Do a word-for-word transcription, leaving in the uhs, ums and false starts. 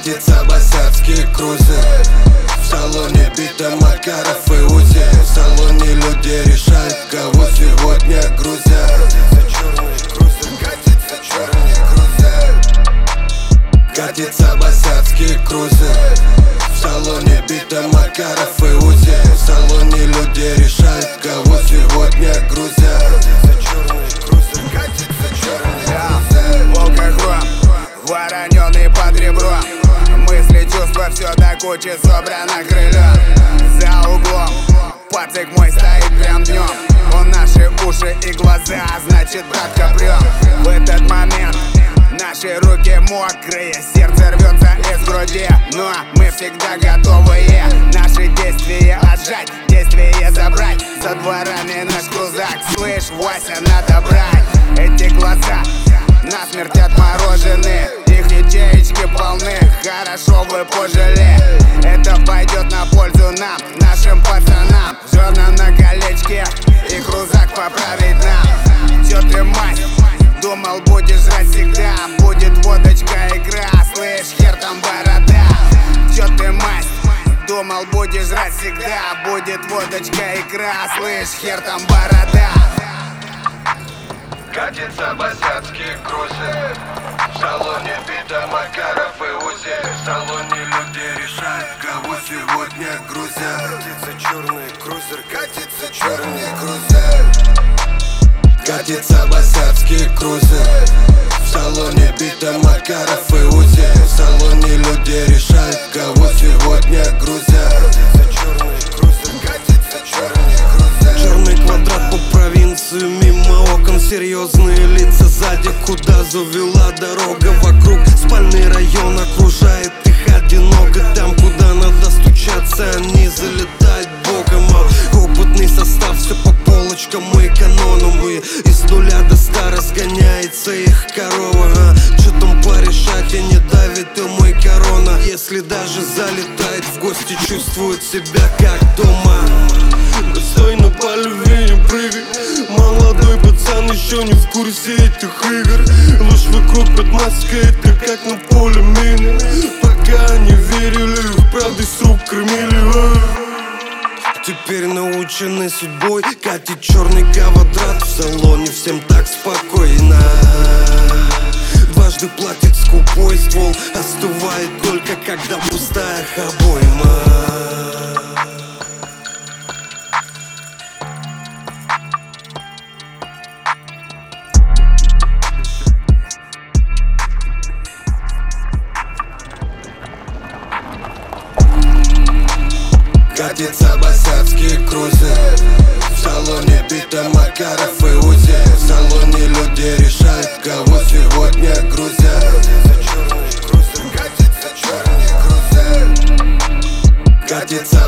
Катится босяцкий крузер, в салоне бита Макаров и Узи. В салоне люди решают, кого сегодня грузят. Катится черный крузер, катится босяцкий крузер, в салоне бита Макаров и Узи. В салоне люди решают, кого сегодня грузят. Вороненый под ребром, мысли, чувства, все до кучи собрано крыльем. За углом пацик мой стоит прям днем. Он наши уши и глаза, значит, братка, прям. В этот момент наши руки мокрые, сердце рвется из груди, но мы всегда готовые наши действия отжать, действия забрать. За дворами наш крузак, слышь, Вася, надо брать. Эти глаза насмерть отморожены, их ячеечки полны, хорошо вы пожили. Это пойдет на пользу нам, нашим пацанам. Жена на колечке и крузак поправить нам. Чё ты, мать, думал, будешь жрать всегда? Будет водочка, игра, слышь, хер там борода. Чё ты, мать, думал, будешь жрать всегда? Будет водочка, игра, слышь, хер там борода. Катится босяцкий крузер, в салоне бита Макаров и Узи. В салоне люди решают, кого сегодня грузят. Катится черный крузер, катится черный крузер, катится босяцкий крузер, в салоне бита Макаров и Узи. В салоне люди решают, кого сегодня грузят. Черный квадрат по провинции, мимо окон серьезные лица сзади. Куда завела дорога вокруг, спальный район окружает их одиноко. Там, куда надо стучаться, они залетают боком. А опытный состав, все по полочкам и канонам. И из нуля до ста разгоняется их корова. А че там порешать, и не давит и мой корона. Если даже залетает в гости, чувствует себя как дома. Стой на полюве, не прыгай. Молодой пацан еще не в курсе этих игр. Ложь вокруг под маской, это как на поле мины. Пока не верили, их правдой с рук кормили. Теперь научены судьбой катить черный квадрат. В салоне всем так спокойно. Дважды платит скупой ствол, остывает только когда пустая обойма. Катится босяцкий крузер, в салоне бита Макаров и Узи. В салоне люди решают, кого сегодня грузят. Катится черный крузер, катится